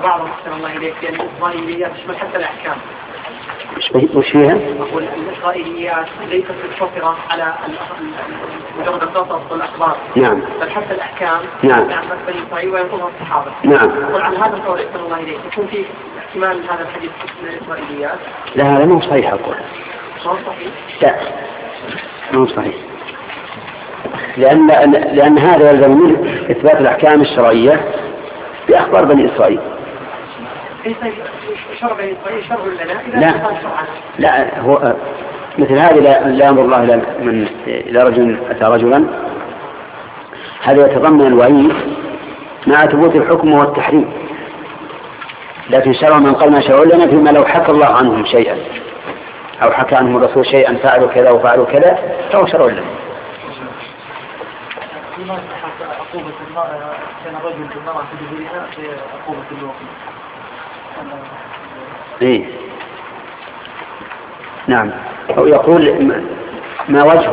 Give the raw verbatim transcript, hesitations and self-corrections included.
بعضهم أحسن الله إليك لأن الإسرائيليات تشمل حتى الأحكام. وش فيها؟ أقول الإسرائيليات ليست مقتصرة على مجرد القصص والأخبار. نعم. بل حتى الأحكام. نعم. عن بني إسرائيل وينقلها الصحابة. نعم. أقول على هذا القول أحسن الله إليك يكون في احتمال هذا الحديث من الإسرائيليات. لا هذا مو صحيح أقول. مو صحيح. لا مو صحيح. لأن لأن هذا يلزم من إثبات الأحكام الشرعية بأخبار بني إسرائيل. لا لا هو مثل هذه لا أمر الله إلى من إلى رجل أتى رجلا، هذا يتضمن الوعيد مع ثبوت الحكم والتحريم، لكن شرع من قال ما شرع لنا فيما لو حكى الله عنهم شيئا أو حكى عنهم الرسول شيئا فعلوا كذا وفعلوا كذا فهو شرع لنا. لماذا عقوبة المرأة كان الرجل بالمرأة في دبرها في عقوبة الوقت؟ إيه نعم. أو يقول ما وجه